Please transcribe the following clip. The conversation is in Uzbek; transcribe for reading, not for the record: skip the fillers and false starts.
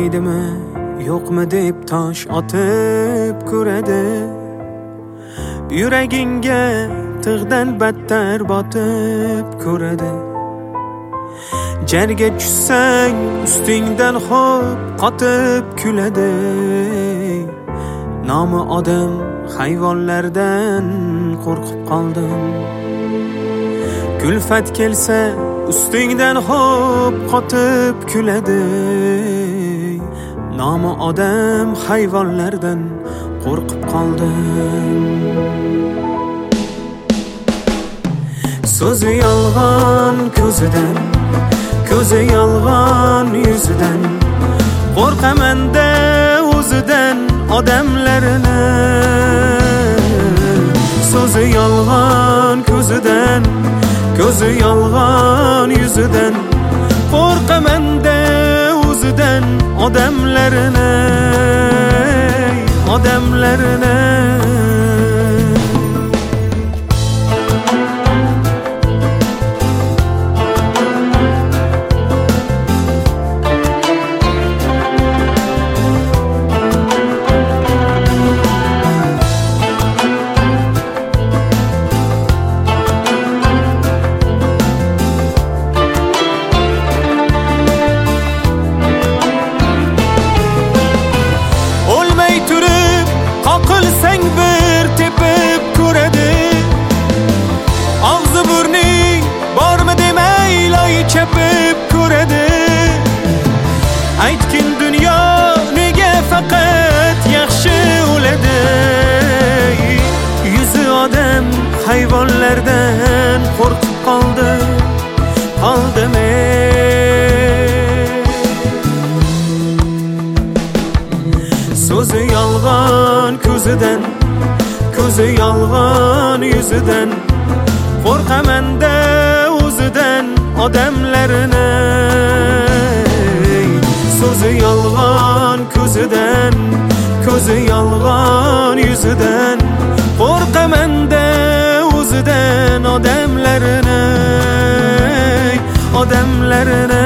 Yo'qmaydimi, yo'qmi deb tosh otib ko'radi. Yuragingga tig'dan battar botib ko'radi. Jarga tushsang ustingdan xo'p qotib kuladi. Nomi odam hayvonlardan qo'rqib qoldim. Kulfat kelsa ustingdan xo'p qotib kuladi. Nomi odam hayvonlardan qo'rqib qoldim. So'zi yolg'on ko'zidan, ko'zi yolg'on yuzidan, qo'rqaman-da o'zidan odamlarini. So'zi yolg'on ko'zidan, ko'zi yolg'on yuzidan, qo'rqaman-da o'zidan odamlarini, odamlarini. Qoqilsang bir tepib ko'radi. Og'zi burning bormi demay loy chapib ko'radi. Aytgin dunyo nega faqat yaxshi o'ladi. Yuzi odam hayvonlardan qo'rqib qoldi, qoldimi? So'zi yolg'on ko'zidan, ko'zi yolg'on yuzidan, qo'rqaman-da o'zidan odamlarini. So'zi yolg'on ko'zidan, ko'zi yolg'on yuzidan, qo'rqaman-da o'zidan odamlarini, odamlarini.